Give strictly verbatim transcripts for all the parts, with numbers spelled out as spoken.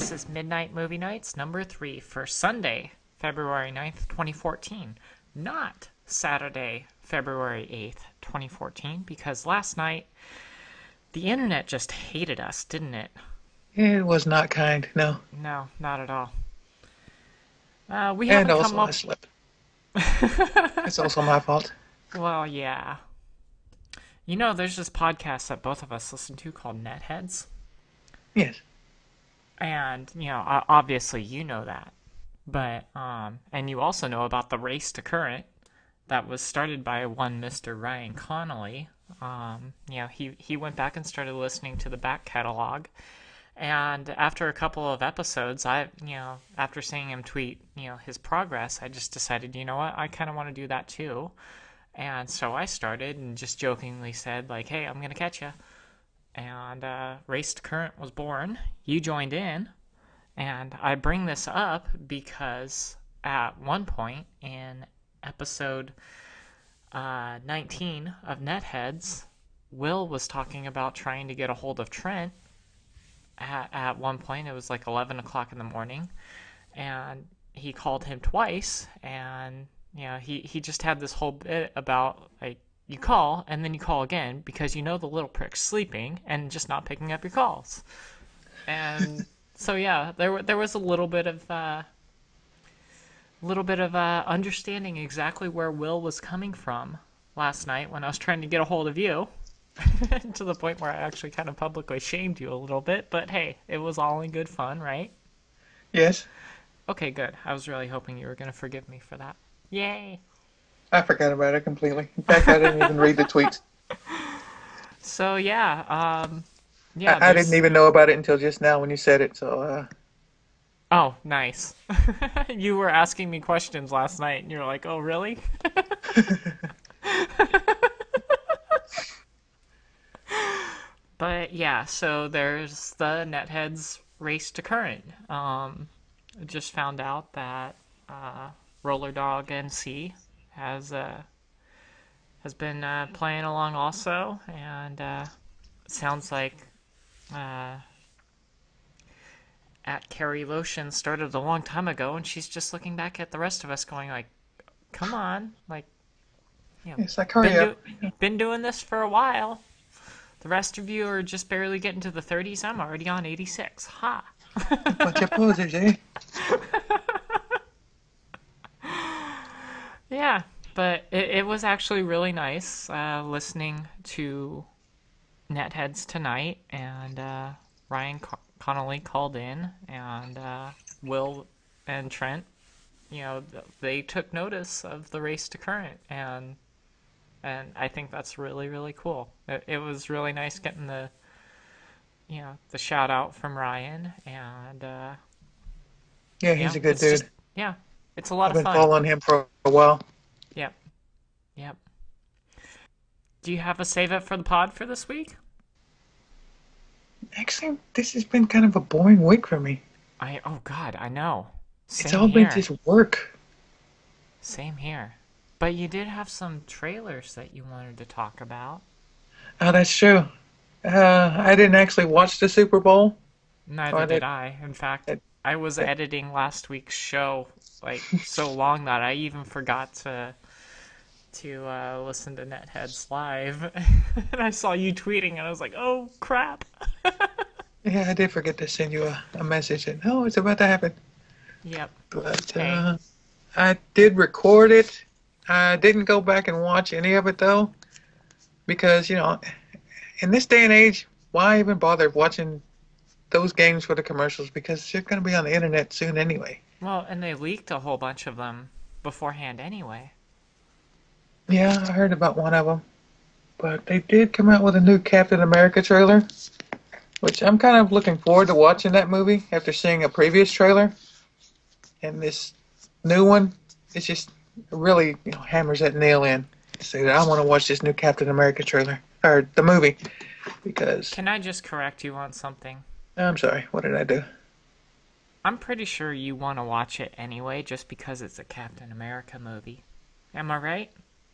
This is Midnight Movie Nights number three for Sunday, February ninth, twenty fourteen. Not Saturday, February eighth, twenty fourteen, because last night the internet just hated us, didn't it? It was not kind, no. No, not at all. Uh, we And haven't come also I up. slept. It's also my fault. Well, yeah. You know, there's this podcast that both of us listen to called Netheads. Yes. And, you know, o- obviously you know that. But, um, and you also know about the Race to Current that was started by one Mister Ryan Connolly. Um, you know, he, he went back and started listening to the back catalog. And after a couple of episodes, I, you know, after seeing him tweet, you know, his progress, I just decided, you know what, I kind of want to do that too. And so I started and just jokingly said, like, hey, I'm going to catch you. And uh, Race to Current was born. You joined in. And I bring this up because at one point in episode uh, nineteen of Netheads, Will was talking about trying to get a hold of Trent. At, at one point, it was like eleven o'clock in the morning. And he called him twice. And, you know, he, he just had this whole bit about, like, you call, and then you call again, because you know the little prick's sleeping and just not picking up your calls. And so, yeah, there there was a little bit of uh, little bit of uh, understanding exactly where Will was coming from last night when I was trying to get a hold of you, to the point where I actually kind of publicly shamed you a little bit. But hey, it was all in good fun, right? Yes. Okay, good. I was really hoping you were going to forgive me for that. Yay! I forgot about it completely. In fact, I didn't even read the tweets. So yeah, um, yeah, I, I didn't there's. even know about it until just now when you said it, so, uh... Oh, nice. You were asking me questions last night, and you're like, "Oh, really?" But yeah, so there's the Netheads Race to Current. Um, just found out that uh, Roller Dog N C has uh, has been uh, playing along also, and uh, it sounds like uh, at Carrie Lotion started a long time ago, and she's just looking back at the rest of us, going like, "Come on, like, you know, Yes, like, hurry been up. do been doing this for a while. The rest of you are just barely getting to the thirties. I'm already on eighty-six. Ha!" Bunch of posers, eh? Yeah, but it, it was actually really nice uh, listening to Netheads tonight, and uh, Ryan Co- Connolly called in, and uh, Will and Trent, you know, they took notice of the Race to Current, and and I think that's really really cool. It, it was really nice getting the you know the shout out from Ryan, and uh, Yeah, you he's know a good it's just dude. yeah, it's a lot I've of been fun. following him for a while. Yep, yep. Do you have a save it for the pod for this week? Actually, this has been kind of a boring week for me. I oh god, I know. It's Same all been here. just work. Same here. But you did have some trailers that you wanted to talk about. Oh, that's true. Uh, I didn't actually watch the Super Bowl. Neither Or did that, I. In fact, that, I was that editing last week's show like so long that I even forgot to to uh, listen to Netheads live. And I saw you tweeting and I was like, "Oh crap." Yeah, I did forget to send you a, a message and oh, it's about to happen. Yep. But Hey. uh, I did record it. I didn't go back and watch any of it though, because you know, in this day and age, why even bother watching those games for the commercials? Because they're going to be on the internet soon anyway. Well, and they leaked a whole bunch of them beforehand anyway. Yeah, I heard about one of them, but they did come out with a new Captain America trailer, which I'm kind of looking forward to watching that movie after seeing a previous trailer. And this new one, it's just really you know hammers that nail in. Say that I want to watch this new Captain America trailer or the movie because Can I just correct you on something? I'm sorry, what did I do? I'm pretty sure you want to watch it anyway just because it's a Captain America movie. Am I right?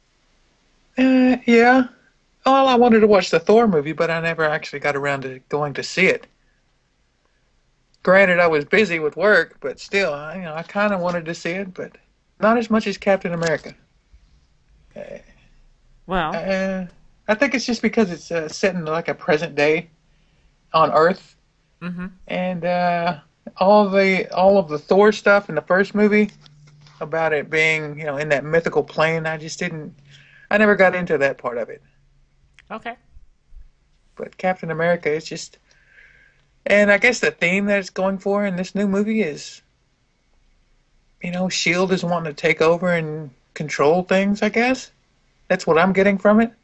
Uh, yeah. Well, I wanted to watch the Thor movie, but I never actually got around to going to see it. Granted, I was busy with work, but still, I, you know, I kind of wanted to see it, but not as much as Captain America. Uh, Well, uh, I think it's just because it's uh, set in like a present day on Earth, mm-hmm. and uh, all the all of the Thor stuff in the first movie about it being, you know, in that mythical plane. I just didn't. I never got into that part of it. Okay. But Captain America is just, and I guess the theme that it's going for in this new movie is, you know, Shield is wanting to take over and control things. I guess that's what I'm getting from it.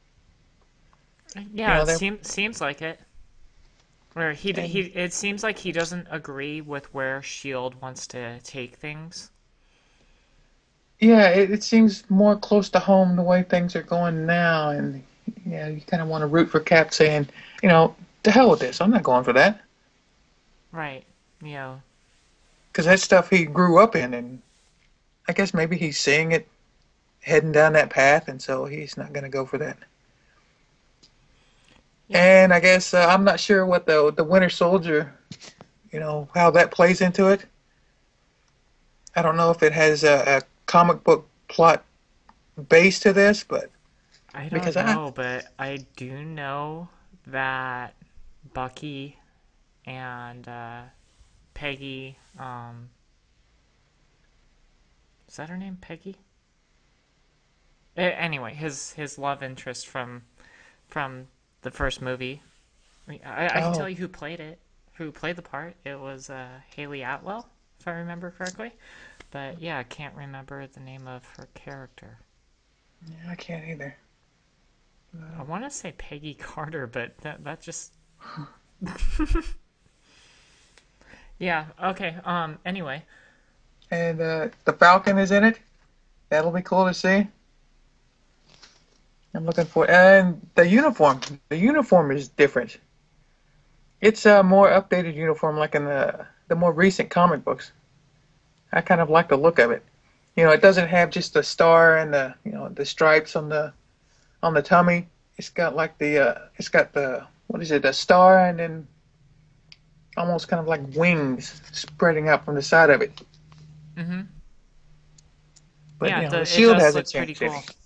You Yeah, know, it they seems seems like it. Where he he, and it seems like he doesn't agree with where Shield wants to take things. yeah, it, it seems more close to home the way things are going now, and yeah, you kind of want to root for Cap, saying, you know, to hell with this. I'm not going for that Right. You know. because that's stuff he grew up in, and I guess maybe he's seeing it heading down that path, and so he's not going to go for that. Yeah. And I guess uh, I'm not sure what the the Winter Soldier, you know, how that plays into it. I don't know if it has a, a comic book plot base to this, but I because don't I, know, but I do know that Bucky and uh, Peggy, um, is that her name? Peggy? A- Anyway, his his love interest from from the first movie. I, mean, I, I can tell oh you who played it, who played the part. It was uh, Haley Atwell, if I remember correctly. But yeah, I can't remember the name of her character. yeah, I can't either. I want to say Peggy Carter, but that that just yeah. Okay. Um. Anyway, And uh, the Falcon is in it. That'll be cool to see. I'm looking for, and the uniform. The uniform is different. It's a more updated uniform, like in the the more recent comic books. I kind of like the look of it. You know, it doesn't have just the star and the, you know, the stripes on the on the tummy. It's got like the uh, it's got the, what is it? The star and then almost kind of like wings spreading out from the side of it. mm-hmm. But Yeah, you it, know, the do- it shield does hasn't look pretty changed any. cool.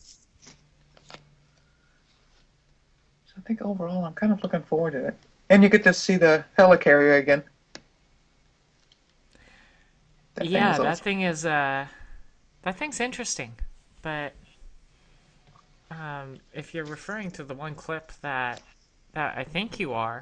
So I think overall, I'm kind of looking forward to it. And you get to see the helicarrier again. That thing Yeah, is that awesome. thing is uh, that thing's interesting, but um, if you're referring to the one clip that that I think you are,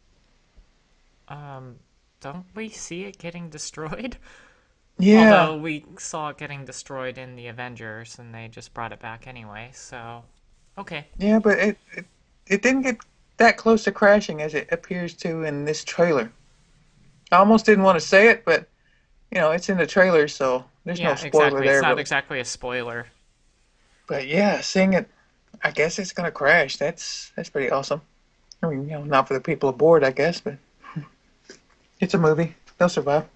um, don't we see it getting destroyed? Yeah, Although we saw it getting destroyed in the Avengers, and they just brought it back anyway. So, okay. yeah, but it, it it didn't get that close to crashing as it appears to in this trailer. I almost didn't want to say it, but you know, it's in the trailer, so there's no Yeah, spoiler exactly. It's there not really. exactly a spoiler. But yeah, seeing it, I guess it's gonna crash. That's that's pretty awesome. I mean, you know, not for the people aboard, I guess, but it's a movie. They'll survive.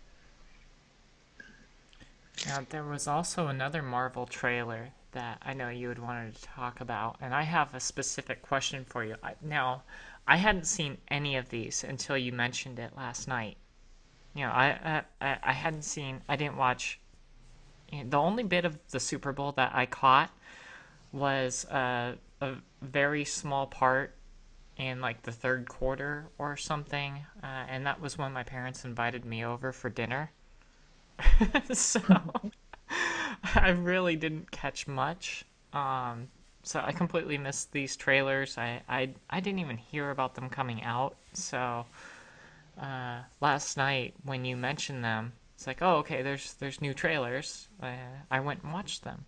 Now, there was also another Marvel trailer that I know you had wanted to talk about, and I have a specific question for you. I, now, I hadn't seen any of these until you mentioned it last night. You know, I I, I hadn't seen, I didn't watch. You know, the only bit of the Super Bowl that I caught was uh, a very small part in like the third quarter or something, uh, and that was when my parents invited me over for dinner. So I really didn't catch much. Um, so I completely missed these trailers. I, I I didn't even hear about them coming out. So uh, last night when you mentioned them, it's like, oh, okay, there's there's new trailers. Uh, I went and watched them,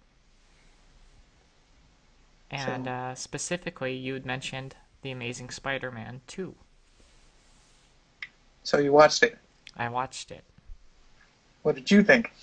and So, uh, specifically, you had mentioned the Amazing Spider-Man two. so you watched it. I watched it. What did you think?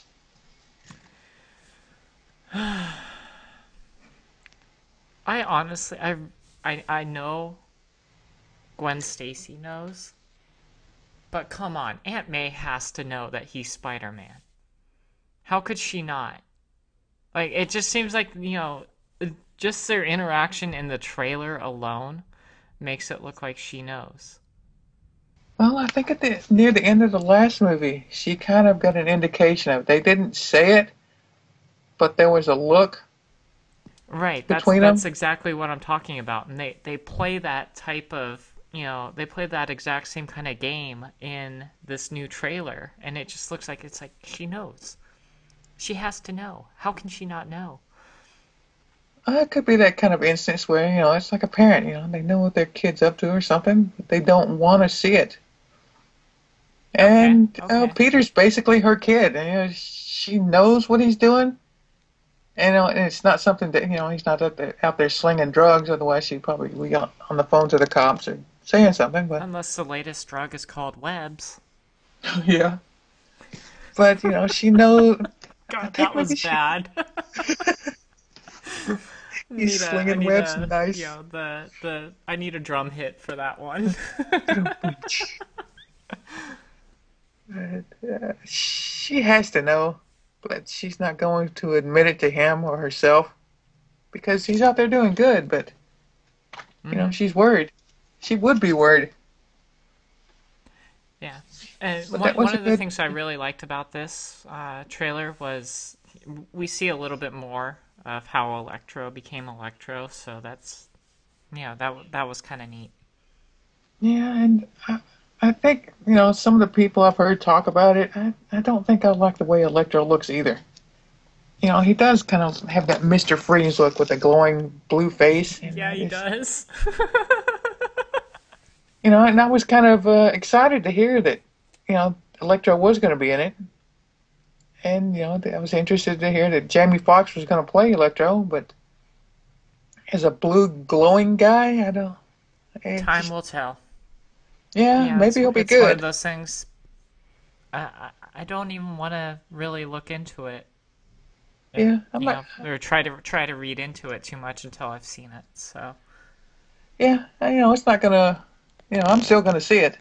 I honestly, I I I know Gwen Stacy knows. But come on, Aunt May has to know that he's Spider Man. How could she not? Like, it just seems like, you know, just their interaction in the trailer alone makes it look like she knows. Well, I think at the near the end of the last movie, she kind of got an indication of it. They didn't say it, but there was a look Right, that's between that's them. exactly what I'm talking about. And they they play that type of, you know, they play that exact same kind of game in this new trailer, and it just looks like it's like she knows. She has to know. How can she not know? Uh, it could be that kind of instance where, you know, it's like a parent, you know, they know what their kid's up to or something, but they don't want to see it. Okay, And uh, okay. Peter's basically her kid. And, you know, she knows what he's doing, and, you know, and it's not something that, you know, he's not out there, out there slinging drugs. Otherwise, she'd probably be on on the phone to the cops or saying something. But Unless the latest drug is called Webs. yeah, but you know, she knows. I God, think that was maybe she bad. he's need a I slinging need webs a you nice. know the the I need a drum hit for that one. But, uh, she has to know, but she's not going to admit it to him or herself because he's out there doing good. But you know, Hmm. she's worried. She would be worried. Yeah. And But that one was one a of the good. things I really liked about this uh, trailer was we see a little bit more of how Electro became Electro, so that's yeah, that that was kind of neat. Yeah, and I, I think you know some of the people I've heard talk about it. I, I don't think I like the way Electro looks either. You know, he does kind of have that mister Freeze look with a glowing blue face, and Yeah, I he just, does. you know, and I was kind of uh, excited to hear that, you know, Electro was going to be in it, and you know, I was interested to hear that Jamie Foxx was going to play Electro, but as a blue glowing guy, I don't. It Time just, will tell. yeah, Yeah, maybe it's he'll be it's one of good. those things. I I, I don't even want to really look into it. And Yeah, I'm you not. know, or try to try to read into it too much until I've seen it. So Yeah, you know, it's not gonna. You know, I'm still gonna see it,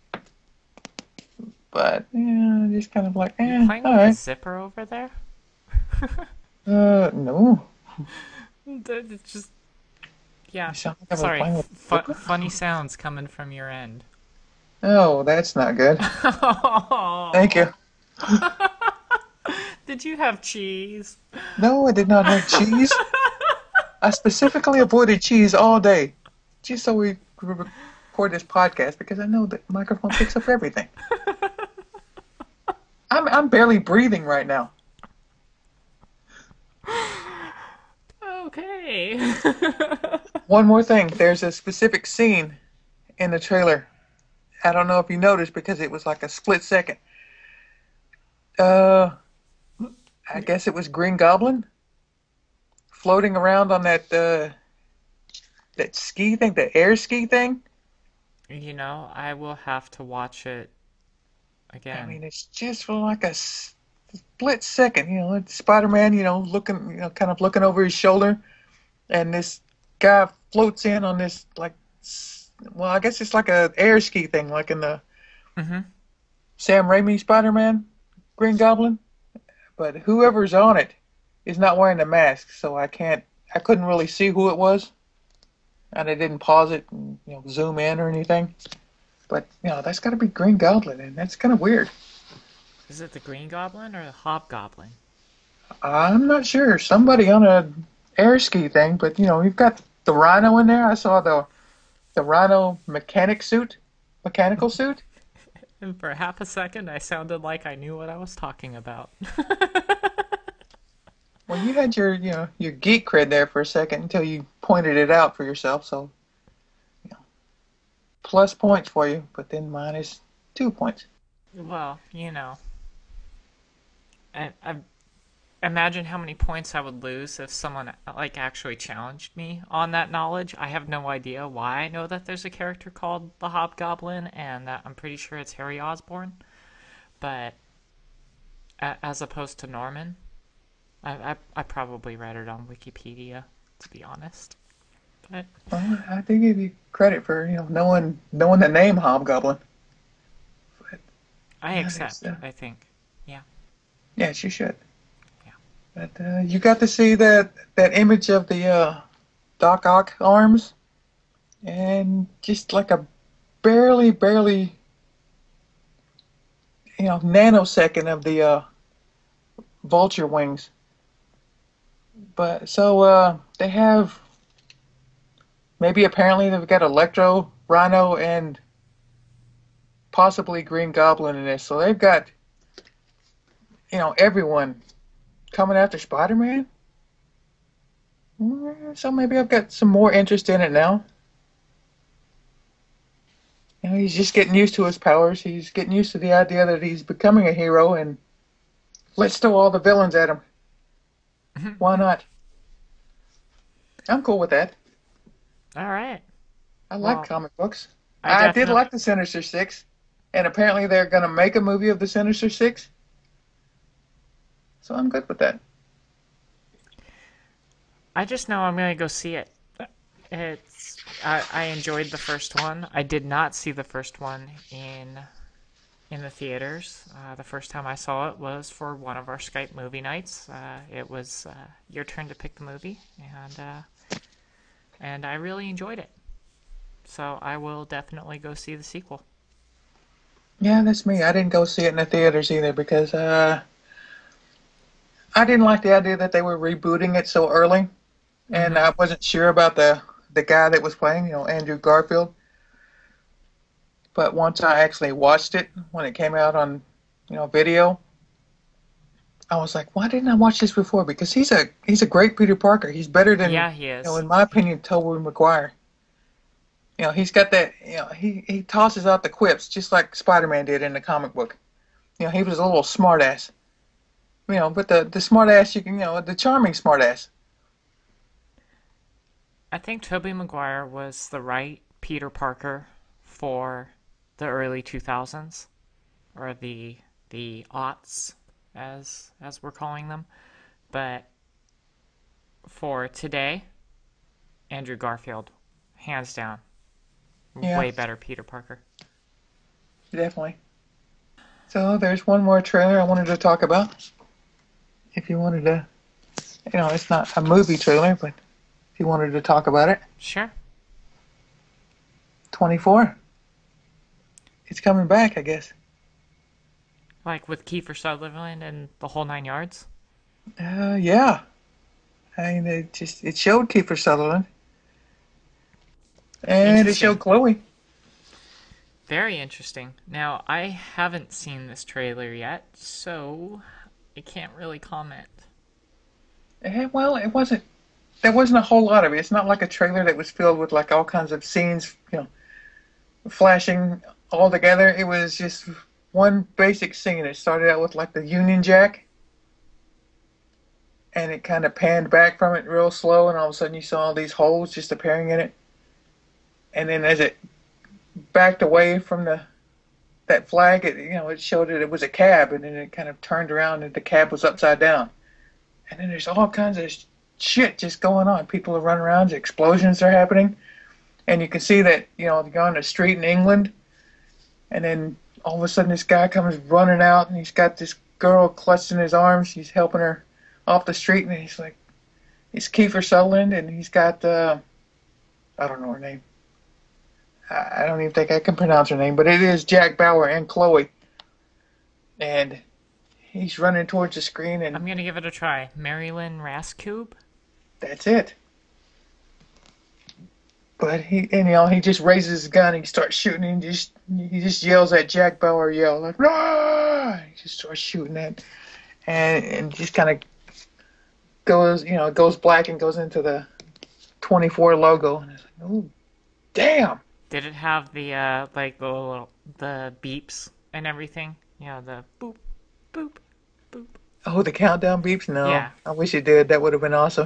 but yeah, just kind of like, you eh, playing all with a right. zipper over there? Uh, no. It's just yeah. I sound like I was Sorry, playing with a fu- zipper. funny sounds coming from your end. Oh, that's not good. Thank you. Did you have cheese? No, I did not have cheese. I specifically avoided cheese all day, just so we could record this podcast because I know the microphone picks up everything. I'm I'm barely breathing right now. Okay. One more thing, there's a specific scene in the trailer. I don't know if you noticed because it was like a split second. Uh, I guess it was Green Goblin floating around on that uh that ski thing, the air ski thing. You know, I will have to watch it I again. mean, it's just for like a split second. You know, it's Spider-Man, you know, looking, you know, kind of looking over his shoulder, and this guy floats in on this like, well, I guess it's like a air ski thing, like in the Mm-hmm. Sam Raimi Spider-Man, Green Goblin. But whoever's on it is not wearing a mask, so I can't, I couldn't really see who it was, and I didn't pause it and you know zoom in or anything. But you know, that's got to be Green Goblin, and that's kind of weird. Is it the Green Goblin or the Hobgoblin? I'm not sure. Somebody on a air ski thing, but you know, you've got the Rhino in there. I saw the the Rhino mechanic suit, mechanical suit. And for half a second, I sounded like I knew what I was talking about. Well, you had your you know your geek cred there for a second until you pointed it out for yourself. So you know, plus points for you, but then minus two points. Well, you know, I, I imagine how many points I would lose if someone like actually challenged me on that knowledge. I have no idea why I know that there's a character called the Hobgoblin, and that I'm pretty sure it's Harry Osborn. But as opposed to Norman, I, I I probably read it on Wikipedia, to be honest. But Well, I do give you credit for you know knowing knowing the name Hobgoblin. But I yeah, it's, accept. uh, I think. Yeah. yes, you should. Yeah. But uh, you got to see that that image of the uh, Doc Ock arms, and just like a barely, barely. you know, nanosecond of the uh, vulture wings. But so uh, they have maybe apparently they've got Electro, Rhino, and possibly Green Goblin in this. So they've got you know everyone coming after Spider-Man. Mm, So maybe I've got some more interest in it now. You know, he's just getting used to his powers. He's getting used to the idea that he's becoming a hero, and let's throw all the villains at him. Why not? I'm cool with that. All right. I like Well, comic books. I I did definitely. like the Sinister Six, and apparently they're going to make a movie of the Sinister Six, so I'm good with that. I just know I'm gonna go see it. It's. I, I enjoyed the first one. I did not see the first one in in the theaters. Uh, the first time I saw it was for one of our Skype movie nights. Uh, it was uh, your turn to pick the movie, and uh, and I really enjoyed it. So I will definitely go see the sequel. Yeah, that's me. I didn't go see it in the theaters either because uh, I didn't like the idea that they were rebooting it so early, and Mm-hmm. I wasn't sure about the the guy that was playing, you know, Andrew Garfield. But once I actually watched it when it came out on, you know, video, I was like, why didn't I watch this before? Because he's a he's a great Peter Parker. He's better than, Yeah, he you know, is. in my opinion, Tobey Maguire. You know, he's got that. You know, he he tosses out the quips just like Spider-Man did in the comic book. You know, he was a little smartass. You know, but the the smartass you can, you know, the charming smartass. I think Tobey Maguire was the right Peter Parker for the early two thousands, or the the aughts, as as we're calling them. But for today, Andrew Garfield, hands down, Yeah, way better Peter Parker. definitely. So there's one more trailer I wanted to talk about. If you wanted to, you know, it's not a movie trailer, but if you wanted to talk about it, Sure. twenty-four. It's coming back, I guess. Like with Kiefer Sutherland and the whole nine yards. Uh, yeah. I mean, it just it showed Kiefer Sutherland and it Interesting. showed Chloe. Very interesting. Now, I haven't seen this trailer yet, so I can't really comment. Eh, well, it wasn't. There wasn't a whole lot of it. It's not like a trailer that was filled with like all kinds of scenes, you know, flashing all together. It was just one basic scene. It started out with like the Union Jack, and it kind of panned back from it real slow, and all of a sudden you saw all these holes just appearing in it. And then as it backed away from the that flag, it you know it showed that it was a cab, and then it kind of turned around and the cab was upside down. And then there's all kinds of shit just going on. People are running around, explosions are happening, and you can see that you know you're on the street in England, and then all of a sudden this guy comes running out, and he's got this girl clutched in his arms. He's helping her off the street, and he's like, it's Kiefer Sutherland, and he's got uh, I don't know her name. I don't even think I can pronounce her name, but it is Jack Bauer and Chloe, and he's running towards the screen, and I'm gonna give it a try. Marilyn Raskoob? that's it. But he, and, you know, he just raises his gun and he starts shooting. And he just, he just yells at Jack Bauer, yell like, "Rah!" He just starts shooting at, and and just kind of goes, you know, goes black and goes into the twenty-four logo, and it's like, oh, damn. Did it have the, uh, like, the little, the beeps and everything? You know, the boop, boop, boop. Oh, the countdown beeps. No, Yeah. I wish it did. That would have been awesome.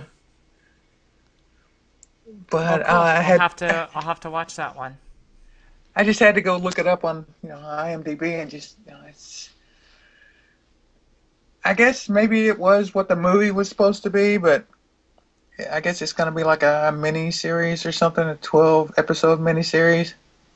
Oh, But uh, cool. I I'll had, have to, I'll have to watch that one. I just had to go look it up on, you know, IMDb and just, you know, it's. I guess maybe it was what the movie was supposed to be, but I guess it's going to be like a mini series or something, a twelve episode mini series.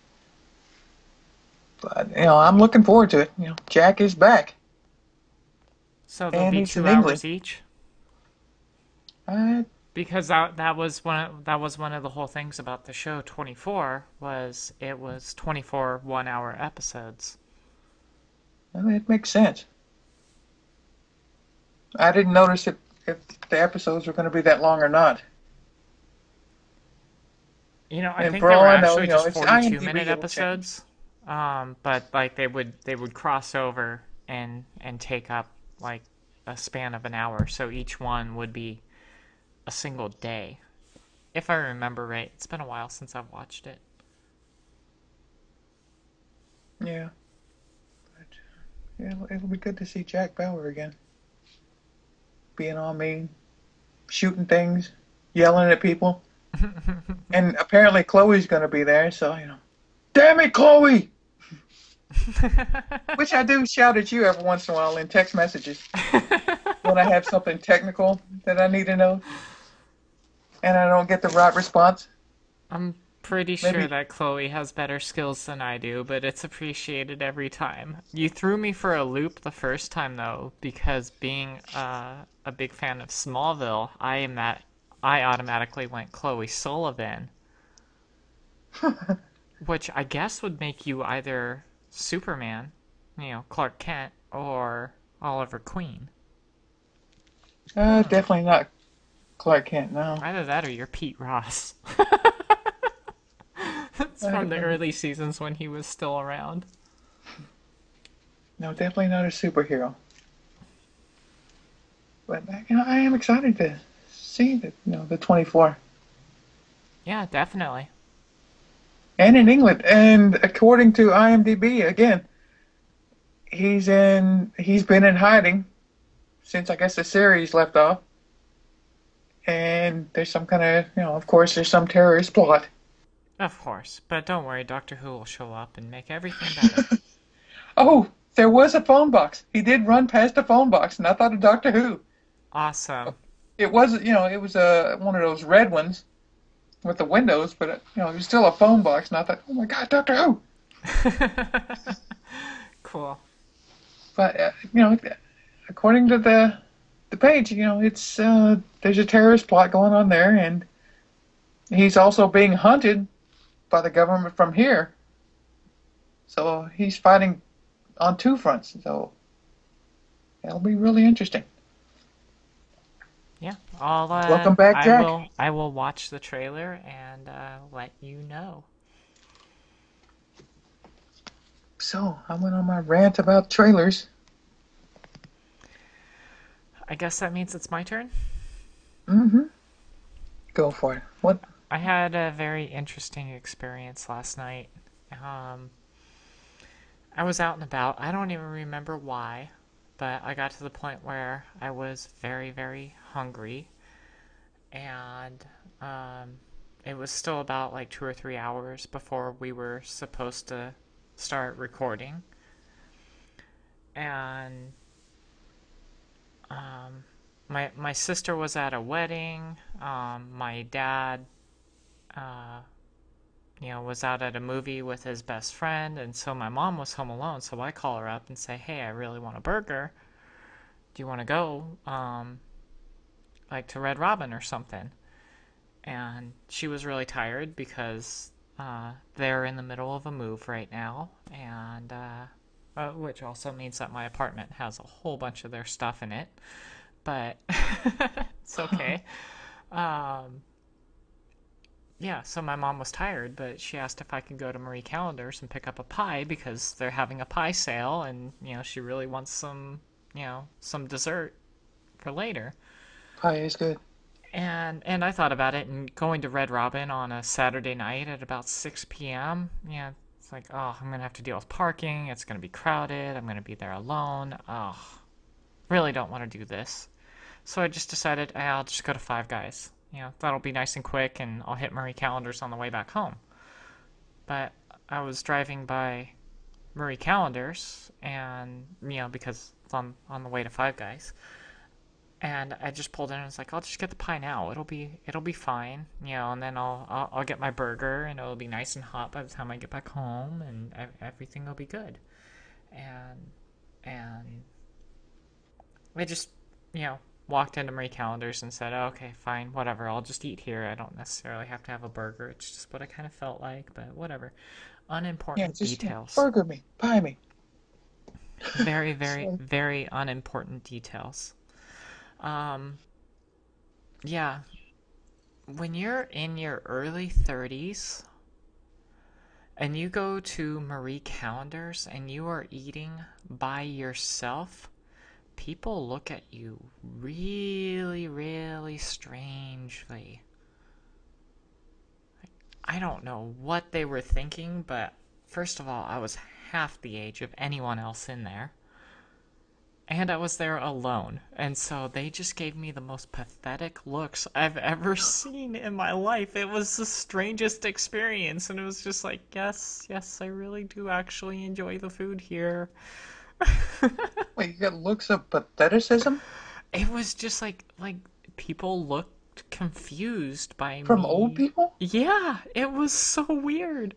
But you know, I'm looking forward to it. You know, Jack is back, So they'll and be he's two in England. hours each? Uh, Because that that was one of, that was one of the whole things about the show twenty-four was it was twenty-four one-hour episodes. I mean, it makes sense. I didn't notice if, if the episodes were going to be that long or not. You know, I And think for they all were I know, actually you know, just it's forty-two IMDb. minute It'll change. episodes. Um, but like they would they would cross over and and take up like a span of an hour. So each one would be a single day. If I remember right. It's been a while since I've watched it. Yeah, but yeah, it'll, it'll be good to see Jack Bauer again, being all mean, shooting things, yelling at people, and apparently Chloe's going to be there. So you know, damn it, Chloe! Which I do shout at you every once in a while in text messages when I have something technical that I need to know and I don't get the right response. I'm pretty sure Maybe. that Chloe has better skills than I do, but it's appreciated every time. You threw me for a loop the first time though, because being uh, a big fan of Smallville, I am at I automatically went Chloe Sullivan, which I guess would make you either Superman, you know, Clark Kent, or Oliver Queen. Uh, Hmm. definitely not Clark Kent. No, Either that or you're Pete Ross. It's I, from the um, early seasons when he was still around. no, definitely not a superhero. But you know, I am excited to see the you know the twenty-four Yeah, definitely. and in England. And according to IMDb, again, he's in he's been in hiding since I guess the series left off. And there's some kind of you know, of course, there's some terrorist plot. Of course, but don't worry, Doctor Who will show up and make everything better. Oh, there was a phone box. He did run past a phone box, and I thought of Doctor Who. Awesome. It was, you know, it was a one of those red ones with the windows, but it, you know, it was still a phone box, and I thought, oh my God, Doctor Who. Cool. But uh, you know, according to the the page, you know, it's uh, there's a terrorist plot going on there, and he's also being hunted by the government from here. So he's fighting on two fronts. So that'll be really interesting. Yeah, I'll uh, Welcome back, I Jack. will I will watch the trailer and uh, let you know. So I went on my rant about trailers. I guess that means it's my turn. Mm-hmm. Go for it. What? I had a very interesting experience last night. Um, I was out and about. I don't even remember why, but I got to the point where I was very, very hungry, and um, it was still about like two or three hours before we were supposed to start recording. And um, my my sister was at a wedding. Um, my dad, uh, you know, was out at a movie with his best friend, and so my mom was home alone. So I call her up and say, "Hey, I really want a burger. Do you want to go, um, like to Red Robin or something?" And she was really tired because uh, they're in the middle of a move right now, and uh, uh, which also means that my apartment has a whole bunch of their stuff in it. But it's okay. Um, yeah, so my mom was tired, but she asked if I could go to Marie Callender's and pick up a pie because they're having a pie sale, and you know she really wants some, you know, some dessert for later. Pie is good. And and I thought about it and going to Red Robin on a Saturday night at about six p m. Yeah, it's like, oh, I'm gonna have to deal with parking. It's gonna be crowded. I'm gonna be there alone. Oh, really don't want to do this. So I just decided, "Ah, I'll just go to Five Guys. You know, that'll be nice and quick, and I'll hit Murray Callender's on the way back home." But I was driving by Murray Callender's, and you know, because it's on on the way to Five Guys, and I just pulled in and was like, "I'll just get the pie now. It'll be it'll be fine, you know, and then I'll I'll, I'll get my burger, and it'll be nice and hot by the time I get back home, and everything will be good." And and I just, you know, walked into Marie Callender's and said, oh, "Okay, fine, whatever. I'll just eat here. I don't necessarily have to have a burger. It's just what I kind of felt like, but whatever. Yeah, Unimportant just yeah, details." burger me, pie me. Very, very, So, very unimportant details. Um, yeah, when you're in your early thirties and you go to Marie Callender's and you are eating by yourself, people look at you really, really strangely. I don't know what they were thinking, but first of all, I was half the age of anyone else in there. And I was there alone. And so they just gave me the most pathetic looks I've ever seen in my life. It was the strangest experience. And it was just like, yes, yes, I really do actually enjoy the food here. wait, you got looks of patheticism It was just like, like people looked confused by from old me. people? Yeah, it was so weird.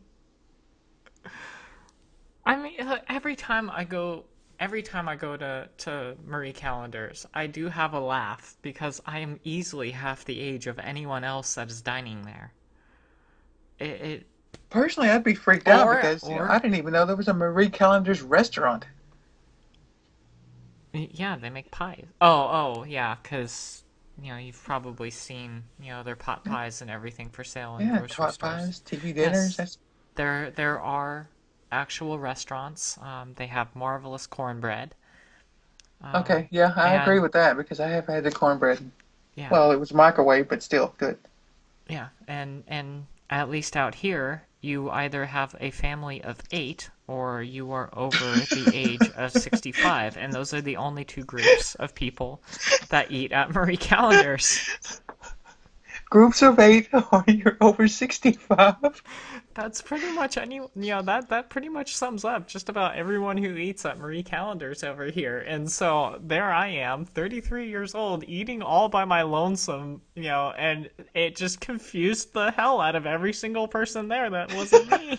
I mean, uh, every time I go, every time I go to to Marie Callender's, I do have a laugh because I am easily half the age of anyone else that is dining there. It, it Personally, I'd be freaked out or because, you know, I or didn't even know there was a Marie Callender's restaurant. yeah, they make pies. Oh, oh, yeah, because you know you've probably seen you know their pot Yeah, pies and everything for sale in yeah, grocery tot stores. pies, T V dinners. Yes, That's there there are actual restaurants. Um, they have marvelous cornbread. Um, okay. Yeah, I agree and with that because I have had the cornbread. yeah, Well, it was microwave, but still good. Yeah, and and at least out here, you either have a family of eight or you are over the age of sixty-five, and those are the only two groups of people that eat at Marie Callender's. Groups of eight, or you're over sixty-five. That's pretty much any, you know, that that pretty much sums up just about everyone who eats at Marie Callender's over here. And so there I am, thirty-three years old, eating all by my lonesome, you know, and it just confused the hell out of every single person there that wasn't me.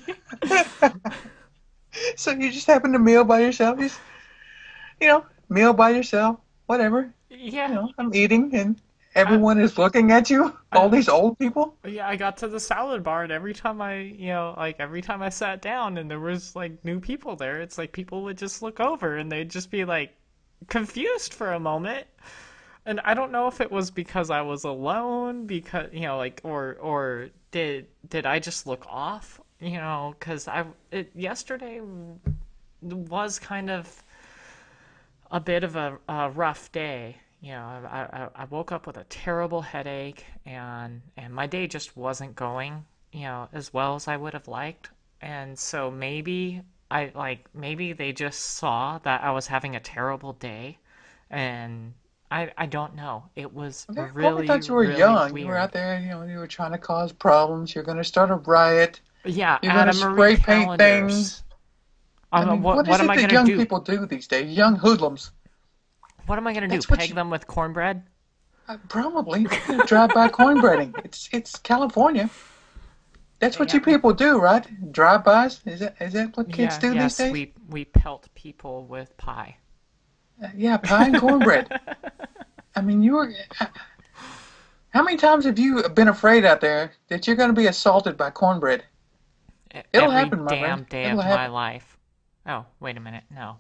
So you just happen to meal by yourself. Just, you know, meal by yourself. Whatever. You Yeah, know, I'm eating and I, everyone is looking at you. All I, these old people. yeah, I got to the salad bar, and every time I, you know, like every time I sat down and there was like new people there, it's like people would just look over and they'd just be like confused for a moment. And I don't know if it was because I was alone, because you know, like, or or did did I just look off, you know? Because I it, yesterday was kind of a bit of a, a rough day. You know, I, I I woke up with a terrible headache, and and my day just wasn't going, you know, as well as I would have liked. And so maybe I like maybe they just saw that I was having a terrible day, and I I don't know. It was They probably really thought you were really young. You were out weird. there, you know, you were trying to cause problems. You're going to start a riot. Yeah, You're going at to a Marie spray paint Callender's. things. I Um, mean, what what what is am it I that gonna young do? people do these days? Young hoodlums. What am I gonna do? That's what Peg you them with cornbread? uh, probably you know, drive by cornbreading. It's it's California. That's what Yeah, you people do, right? Drive-bys? Is that is that what kids yeah, do these yes. days? We we pelt people with pie. Uh, yeah, pie and cornbread. I mean, you were. uh, How many times have you been afraid out there that you're going to be assaulted by cornbread? E- It'll Every happen, my friend. damn day It'll of my happen. life. Oh, wait a minute. No.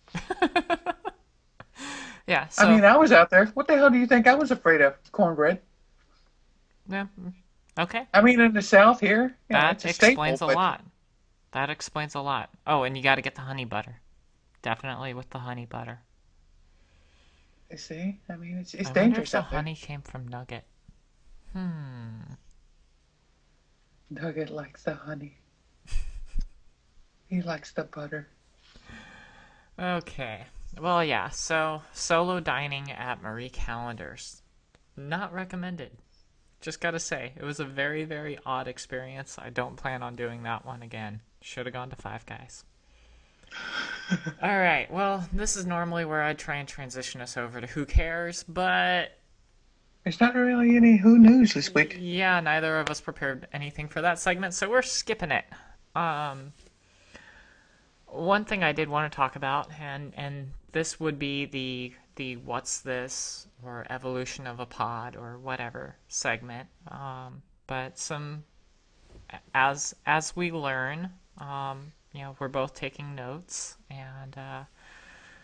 Yeah. I So mean, I was out there. What the hell do you think I was afraid of? Cornbread. yeah. mm, Okay. I mean, in the South here, you know, That it's a staple, explains a but lot. That explains a lot. Oh, and you got to get the honey butter. Definitely with the honey butter. you see, I mean, it's it's I wonder if dangerous the out there. honey came from Nugget. Hmm. Nugget likes the honey. He likes the butter. Okay. Well, yeah. So solo dining at Marie Callender's. Not recommended. Just gotta say, it was a very, very odd experience. I don't plan on doing that one again. Should have gone to Five Guys. Alright, well, this is normally where I try and transition us over to Who Cares, but There's not really any who news this week. yeah, neither of us prepared anything for that segment, so we're skipping it. Um, one thing I did want to talk about, and and this would be the the what's this or evolution of a pod or whatever segment. Um, but some as as we learn, um, you know, we're both taking notes, and uh,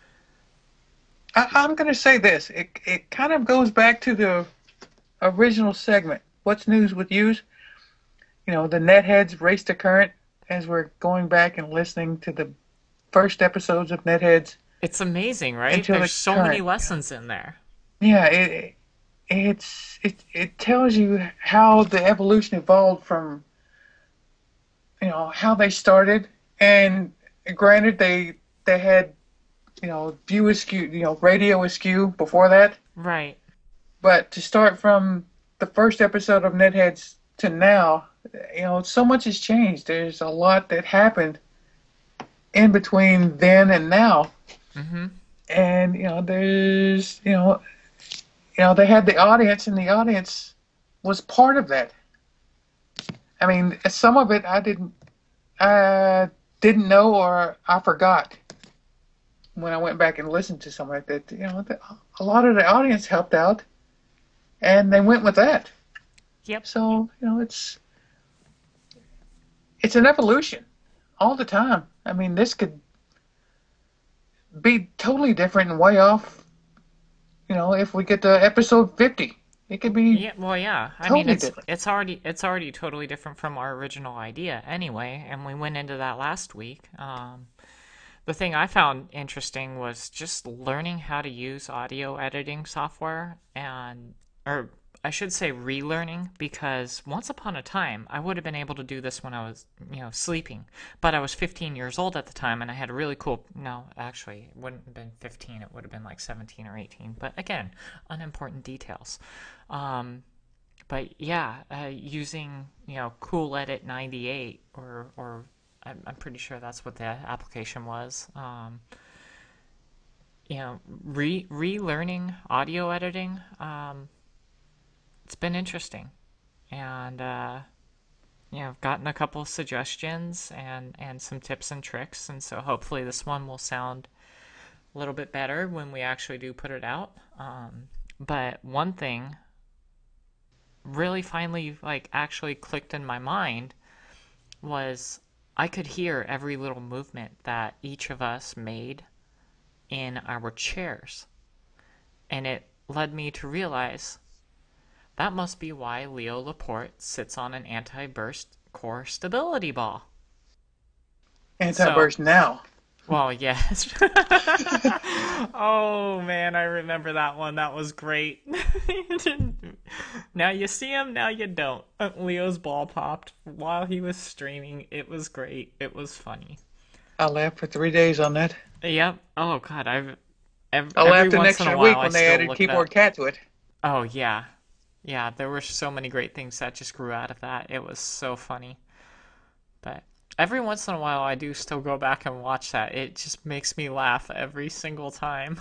I, I'm going to say this. It it kind of goes back to the original segment. What's news with yous? You know, the netheads race to current as we're going back and listening to the first episodes of Netheads It's amazing, right? until There's the so many current. lessons in there. Yeah, it it's it it tells you how the evolution evolved from you know how they started, and granted they they had you know view askew, you know radio askew before that, Right. but to start from the first episode of Netheads to now, you know so much has changed. There's a lot that happened in between then and now, Mm-hmm. and you know there's you know you know they had the audience, and the audience was part of that. I mean, some of it I didn't I didn't know or I forgot when I went back and listened to some of it. That you know, the, a lot of the audience helped out, and they went with that. Yep. So you know, it's it's an evolution all the time. I mean, this could be totally different and way off. You know, if we get to episode fifty, it could be Yeah, well, yeah. I mean, totally it's different. it's already it's already totally different from our original idea anyway, and we went into that last week. Um, the thing I found interesting was just learning how to use audio editing software and or I should say relearning because once upon a time I would have been able to do this when I was, you know, sleeping. But I was fifteen years old at the time and I had a really cool no, actually, it wouldn't have been fifteen, it would have been like seventeen or eighteen. But again, unimportant details. Um but yeah, uh, using, you know, Cool Edit ninety-eight or or I'm, I'm pretty sure that's what the application was. Um, you know, re relearning audio editing. Um, it's been interesting, and uh, you know, I've gotten a couple of suggestions and and some tips and tricks, and so hopefully this one will sound a little bit better when we actually do put it out. Um, but one thing really finally like actually clicked in my mind was I could hear every little movement that each of us made in our chairs. And it led me to realize that must be why Leo Laporte sits on an anti burst core stability ball. So, Anti-burst now. well, yes. Oh man, I remember that one. That was great. Now you see him, now you don't. Leo's ball popped while he was streaming. It was great. It was funny. I laughed for three days on that. Yep. Oh god, I've ev- I every laughed an once in a extra while week I when they still added look it keyboard up. cat to it. Oh yeah. Yeah, there were so many great things that just grew out of that. It was so funny. But every once in a while I do still go back and watch that. It just makes me laugh every single time.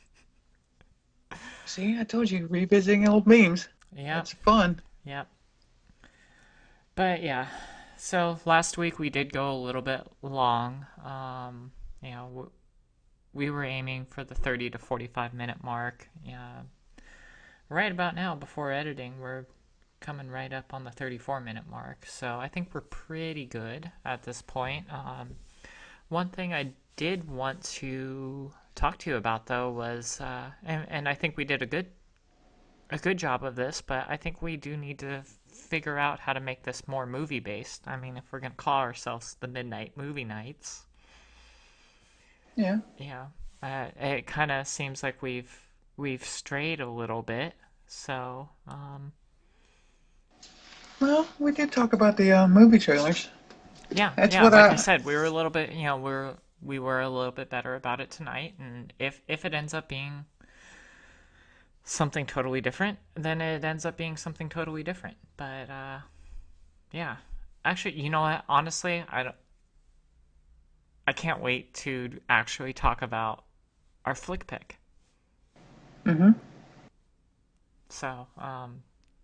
See, I told you, revisiting old memes. Yep. It's fun. Yep. But yeah. So last week we did go a little bit long. Um, you know, we were aiming for the thirty to forty-five minute mark. Yeah. Right about now, before editing, we're coming right up on the thirty-four minute mark. So I think we're pretty good at this point. Um, one thing I did want to talk to you about though was, uh, and, and I think we did a good a good job of this, but I think we do need to figure out how to make this more movie based. I mean, if we're gonna call ourselves the Midnight Movie Nights, Yeah. yeah, uh, it kind of seems like we've we've strayed a little bit. So, um, Well, we did talk about the uh, movie trailers. yeah, That's yeah. what Like I I. said, we were a little bit, you know, we're we were a little bit better about it tonight, and if if it ends up being something totally different, then it ends up being something totally different. But uh, yeah, actually, you know what? Honestly, I don't, I can't wait to actually talk about our flick pick. Hmm. So, um,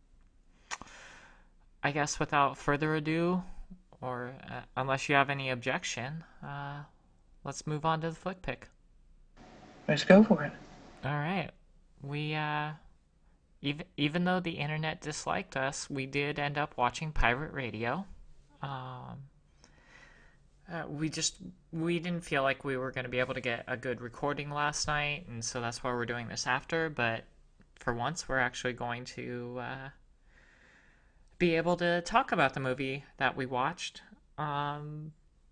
I guess without further ado, or uh, unless you have any objection, uh, let's move on to the flick pick. Let's go for it. All right. We, uh, even, even though the internet disliked us, we did end up watching Pirate Radio. Um, Uh, we just we didn't feel like we were going to be able to get a good recording last night, and so that's why we're doing this after. But for once, we're actually going to uh, be able to talk about the movie that we watched. Um,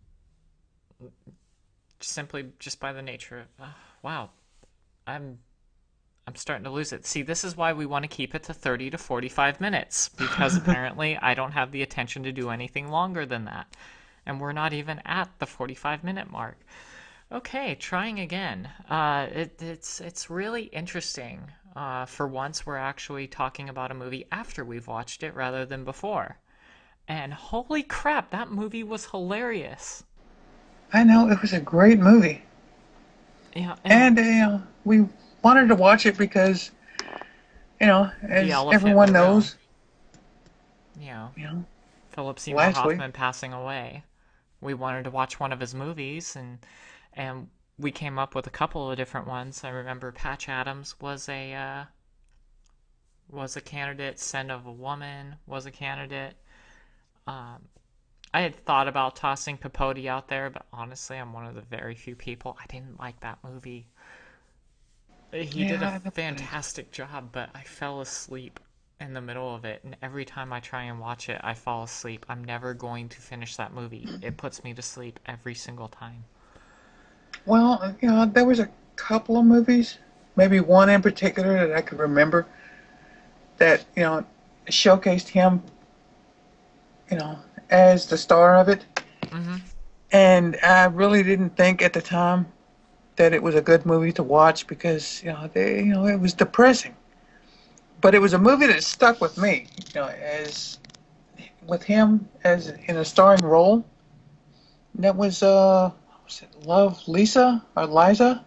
simply just by the nature of uh, wow, I'm I'm starting to lose it. See, this is why we want to keep it to thirty to forty-five minutes because apparently I don't have the attention to do anything longer than that. And we're not even at the forty-five minute mark. Okay, trying again. Uh, it, it's it's really interesting. Uh, for once, we're actually talking about a movie after we've watched it rather than before. And holy crap, that movie was hilarious. I know it was a great movie, Yeah, and and uh, you know, we wanted to watch it because you know, the as elephant in everyone the room. knows, You know, you know, Philip Seymour last week. Hoffman passing away. We wanted to watch one of his movies, and and we came up with a couple of different ones. I remember Patch Adams was a uh, was a candidate. Scent of a Woman was a candidate. Um, I had thought about tossing Capote out there, but honestly, I'm one of the very few people. I didn't like that movie. He did a Yeah, fantastic job, but I fell asleep in the middle of it, and every time I try and watch it, I fall asleep. I'm never going to finish that movie. It puts me to sleep every single time. well, you know, there was a couple of movies, maybe one in particular that I could remember that you know showcased him, you know, as the star of it. Mm-hmm. And I really didn't think at the time that it was a good movie to watch because you know they, you know, it was depressing. But it was a movie that stuck with me, you know, as with him as in a starring role. That was uh, was it Love Lisa or Liza?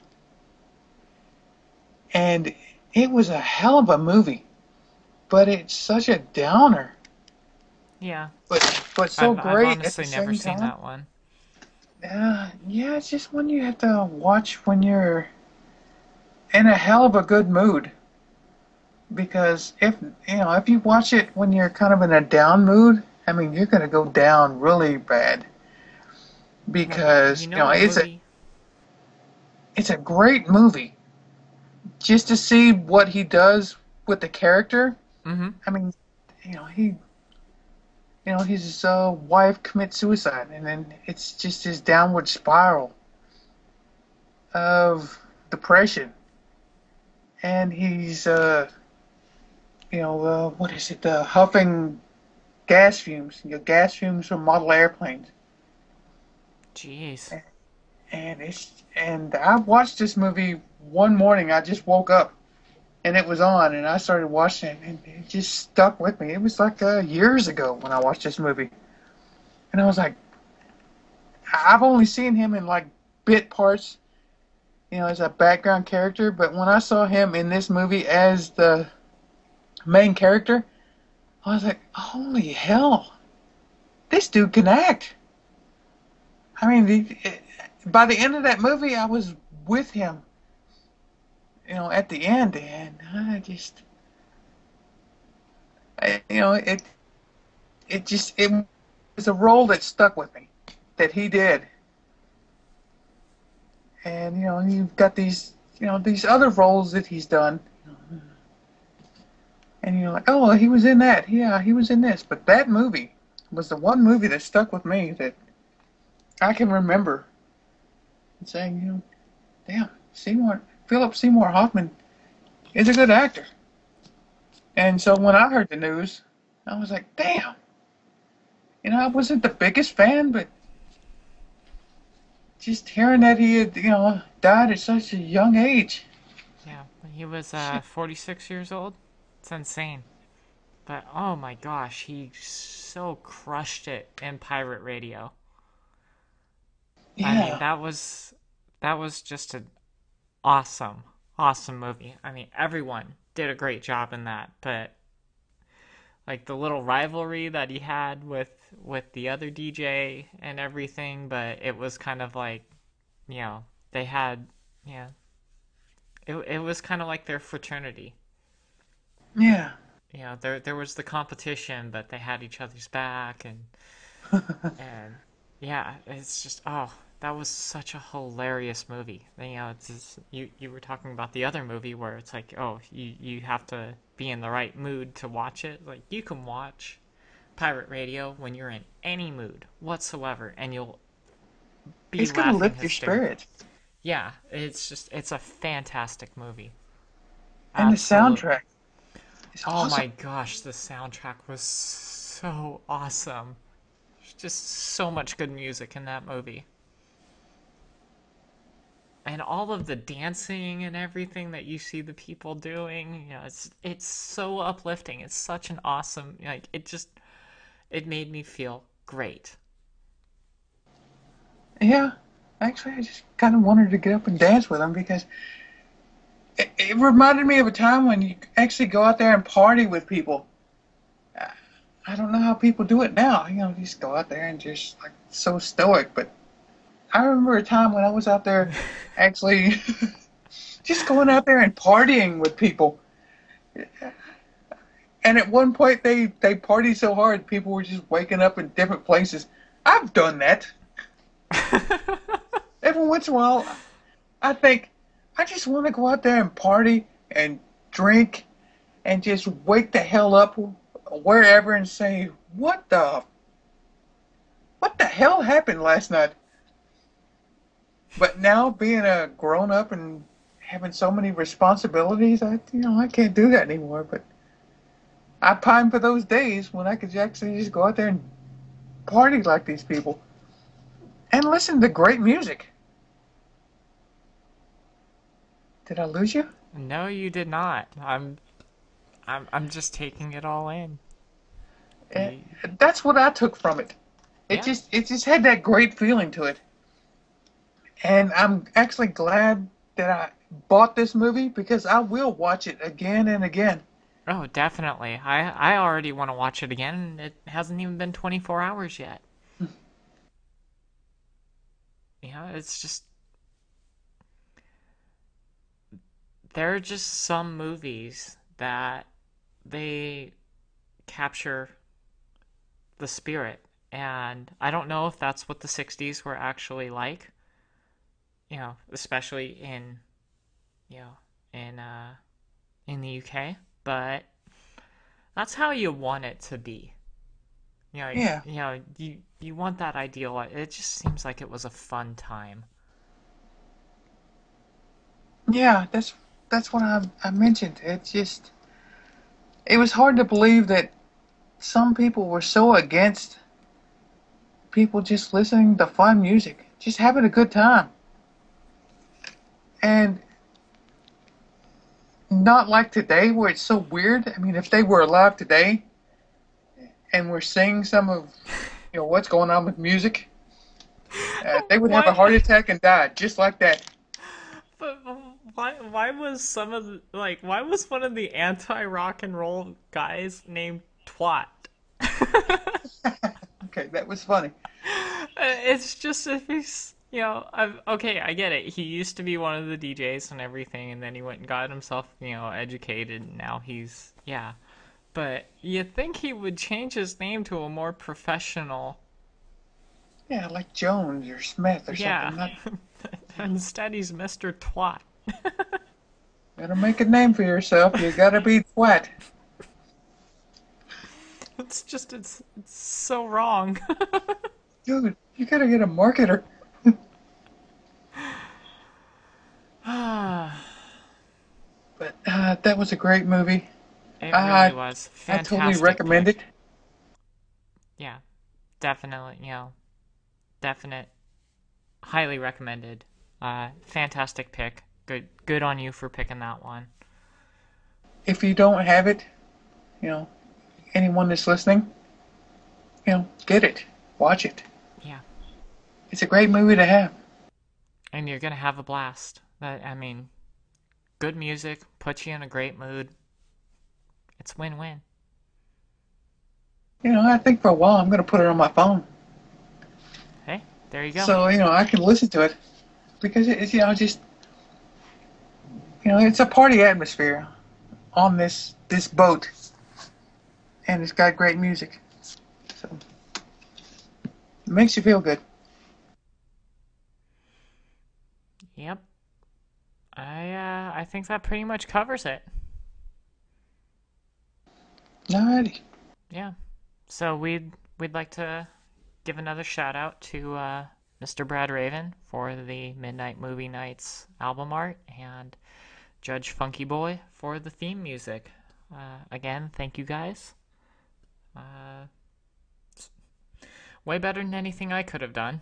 And it was a hell of a movie, but it's such a downer, Yeah, but but so I've I've great at the honestly never same seen time. that one. Uh, yeah, it's just one you have to watch when you're in a hell of a good mood. Because if you know if you watch it when you're kind of in a down mood, I mean you're gonna go down really bad. Well, you Because you know know what it's a movie? it's a great movie. Just to see what he does with the character. Mm-hmm. I mean, you know he you know his uh, wife commits suicide, and then it's just his downward spiral of depression, and he's uh you know uh, what is it, uh, huffing gas fumes, you know, gas fumes from model airplanes. Jeez. And it's and I watched this movie one morning. I just woke up and it was on, and I started watching it, and it just stuck with me. It was like uh, years ago when I watched this movie, and I was like, I've only seen him in like bit parts, you know, as a background character. But when I saw him in this movie as the main character, I was like, holy hell, this dude can act. I mean, the, by the end of that movie, I was with him, you know, at the end, and I just, I, you know, it it just it was a role that stuck with me that he did, and you know, you've got these, you know, these other roles that he's done, and you're like, oh, well, he was in that, yeah, he was in this, but that movie was the one movie that stuck with me that I can remember saying, you know, damn, Seymour Philip Seymour Hoffman is a good actor, and so when I heard the news, I was like, damn. You know, I wasn't the biggest fan, but just hearing that he had, you know, died at such a young age. Yeah, he was uh Shit. forty-six years old. It's insane. But oh my gosh, he so crushed it in pirate radio. I mean, Yeah. that was that was just an awesome, awesome movie. I mean, everyone did a great job in that, but like the little rivalry that he had with with the other D J and everything, but it was kind of like, you know, they had yeah, it it was kind of like their fraternity. Yeah. You know, there there was the competition, but they had each other's back and and Yeah, it's just oh, that was such a hilarious movie. You know, it's just, you you were talking about the other movie where it's like, oh, you you have to be in the right mood to watch it. Like you can watch Pirate Radio when you're in any mood whatsoever, and you'll be It's gonna laughing lift your hysterically. spirits. Yeah, it's just it's a fantastic movie. And the Absolutely. soundtrack is Oh awesome. my gosh, the soundtrack was so awesome. There's just so much good music in that movie. And all of the dancing and everything that you see the people doing, you know, it's it's so uplifting. It's such an awesome like it just it made me feel great. Yeah, actually, I just kind of wanted to get up and dance with them because it, it reminded me of a time when you actually go out there and party with people. I I don't know how people do it now. You know, just go out there and just like so stoic. But I remember a time when I was out there actually just going out there and partying with people. And at one point, they they partied so hard, people were just waking up in different places. I've done that. Every once in a while, I think I just want to go out there and party and drink and just wake the hell up wherever and say, "What the what the hell happened last night?" But now being a grown up and having so many responsibilities, I you know I can't do that anymore. But I pine for those days when I could actually just go out there and party like these people and listen to great music. Did I lose you? No, you did not. I'm I'm I'm just taking it all in. Eh, You, That's what I took from it. It yeah. just it just had that great feeling to it. And I'm actually glad that I bought this movie because I will watch it again and again. Oh, definitely. I I already want to watch it again. And it hasn't even been twenty-four hours yet. You know, it's just there are just some movies that they capture the spirit. And I don't know if that's what the sixties were actually like, you know, especially in, you know, in uh in the U K, but that's how you want it to be. You know, Yeah, you know, you you want that ideal. It just seems like it was a fun time. yeah, that's that's what I I mentioned. It just it was hard to believe that some people were so against people just listening to fun music, just having a good time, and not like today where it's so weird. I mean, if they were alive today and were seeing some of you know what's going on with music, uh, they would have a Why? heart attack and die just like that. But why? Why was some of the, like? Why was one of the anti rock and roll guys named Twat? Okay, that was funny. It's just if he's you know I've, okay, I get it. He used to be one of the D Js and everything, and then he went and got himself you know educated. And now he's yeah. But you think he would change his name to a more professional? Yeah, like Jones or Smith or Yeah. something. Not Instead, he's Mister Twat. gotta make a name for yourself. You gotta be flat. It's just it's, it's so wrong. Dude, you gotta get a marketer. it But uh, that was a great movie. really I was I totally fantastic recommend pick. it. Yeah, definitely. You know, definite, highly recommended. Uh, fantastic pick. Good, good on you for picking that one. If you don't have it, you know, anyone that's listening, you know, get it. Watch it. Yeah, It's a great movie to have. and you're gonna have a blast. That I mean, good music puts you in a great mood. It's win-win. You know, I think for a while I'm gonna put it on my phone. Hey, there you go. So, you know, I can listen to it. Because it's, you know, just, you know, it's a party atmosphere on this this boat. And it's got great music. So It makes you feel good. Yep. I uh, I think that pretty much covers it. Alrighty. Yeah. So we'd we'd like to give another shout out to uh, mister Brad Raven for the Midnight Movie Nights album art and Judge Funky Boy for the theme music. Uh, again, thank you guys. Uh, way better than anything I could have done.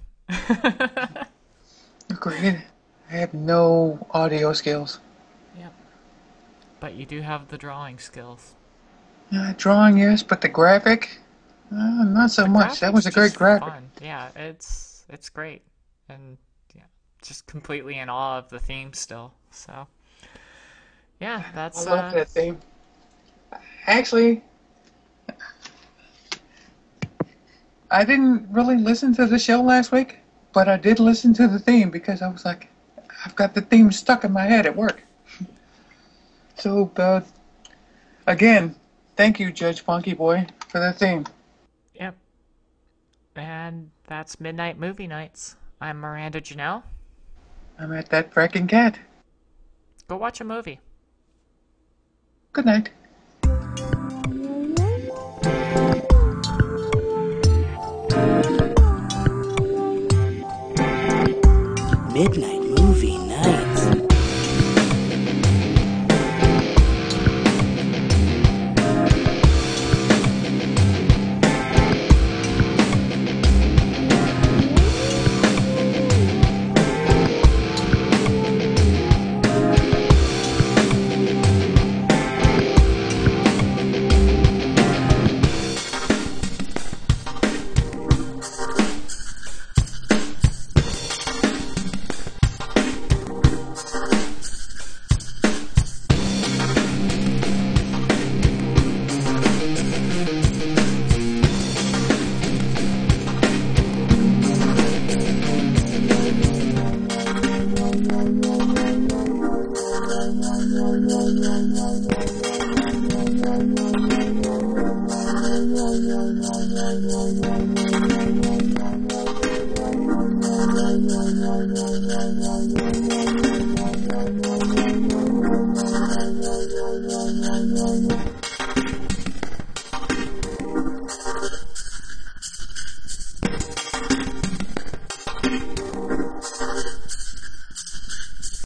Agreed. I have no audio skills. Yep. But you do have the drawing skills. Uh, drawing, yes, but the graphic, uh, not so The much. That was graphic's a great just graphic. fun. Yeah, it's it's great, and yeah, just completely in awe of the theme still. So yeah, I that's love uh, that theme. Actually, I didn't really listen to the show last week, but I did listen to the theme because I was like, I've got the theme stuck in my head at work. So, uh, again, thank you, Judge Funky Boy, for the theme. yep. And that's Midnight Movie Nights. I'm Miranda Janelle. I'm at that fracking cat. Go watch a movie. Good night. Midnight Movie Nights.